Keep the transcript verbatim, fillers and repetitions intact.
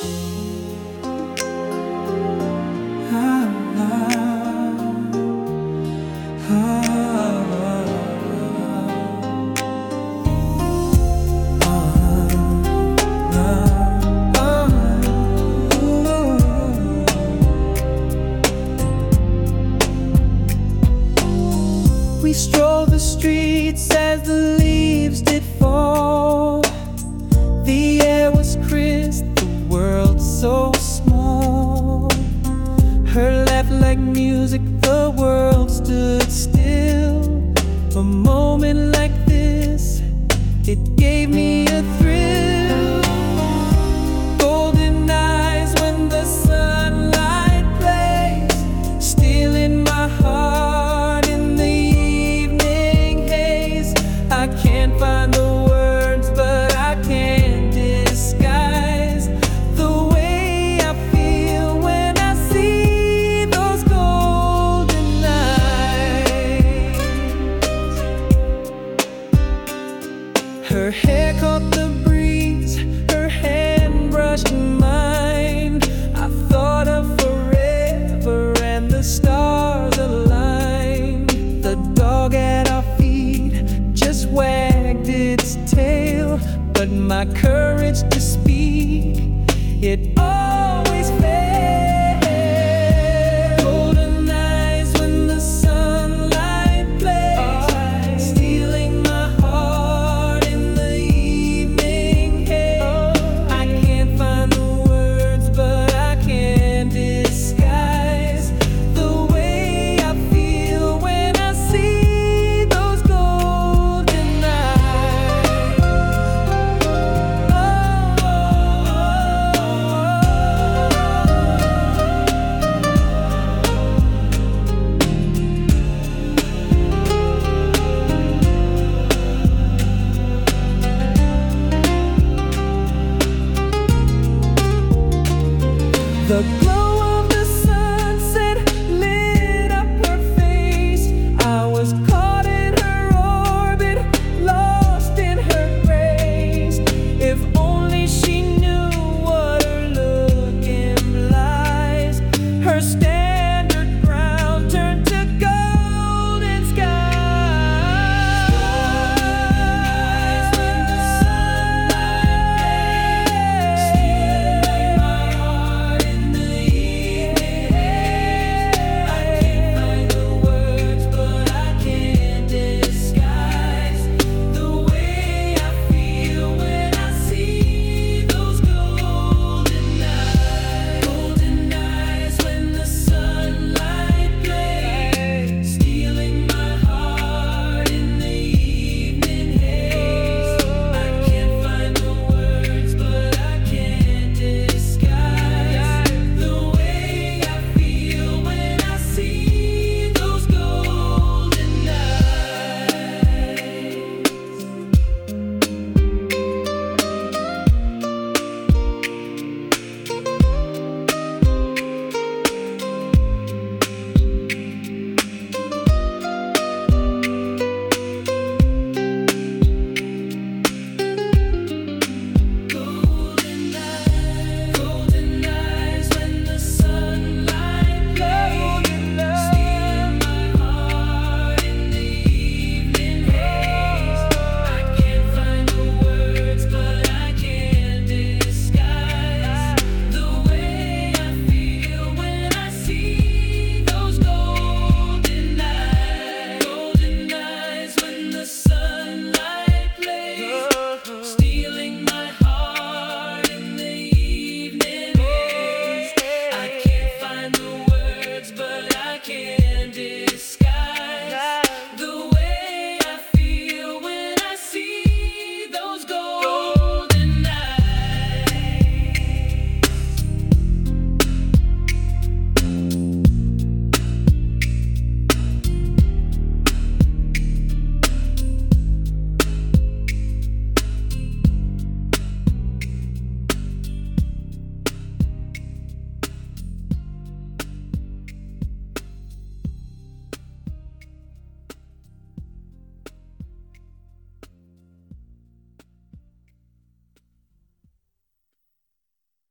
We strolled the streets as the leaves did fall. The air was crisp, the world so small. Her laugh like music, the world stood still. A moment like this, it gave me a thrill. Golden eyes when the sunlight plays, stealing my heart in the evening haze. I can't find the words, but I can disguise the way I feel when I see those golden eyes. Her hair caught the breeze, her hand brushed mine. I thought of forever and the stars aligned. The dog at our feet just wagged its tail, but my courage to speak, it always failed. Golden eyes when the sunlight plays, stealing my heart in the evening haze. I can't find the words, but I can disguise the way I feel when I see those golden eyes. The